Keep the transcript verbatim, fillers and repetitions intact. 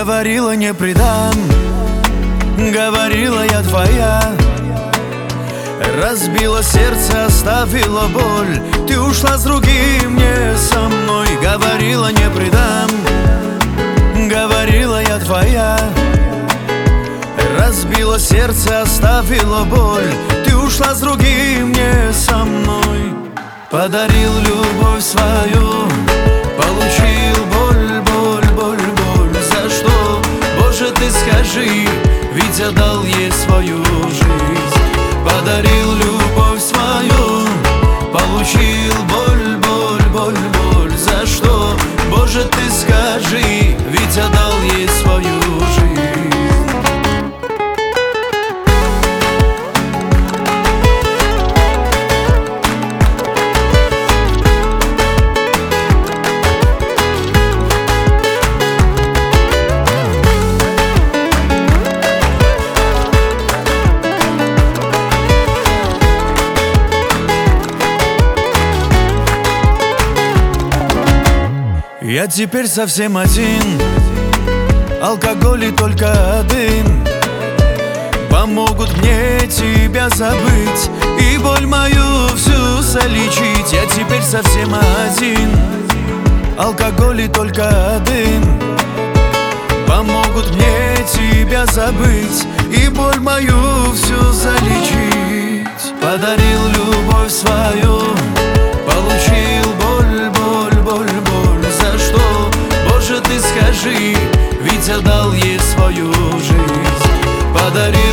Говорила, не предам, говорила, я твоя. Разбила сердце, оставила боль, ты ушла с другим, не со мной. Говорила, не предам, говорила, я твоя. Разбила сердце, оставила боль, ты ушла с другим, не со мной. Подарил любовь свою, получил боль, боль, боль, боль. За что, Боже, ты скажи, ведь отдал ей свою жизнь. Подарил любовь свою, получил боль, боль, боль, боль. За что, Боже, ты скажи, ведь отдал ей свою жизнь. Я теперь совсем один, алкоголь и только дым помогут мне тебя забыть и боль мою всю залечить. Я теперь совсем один, алкоголь и только дым помогут мне тебя забыть и боль мою всю залечить. Подарил любовь свою, получил боль, боль, боль, боль. За что, Боже, ты скажи, ведь отдал ей свою жизнь. Подарил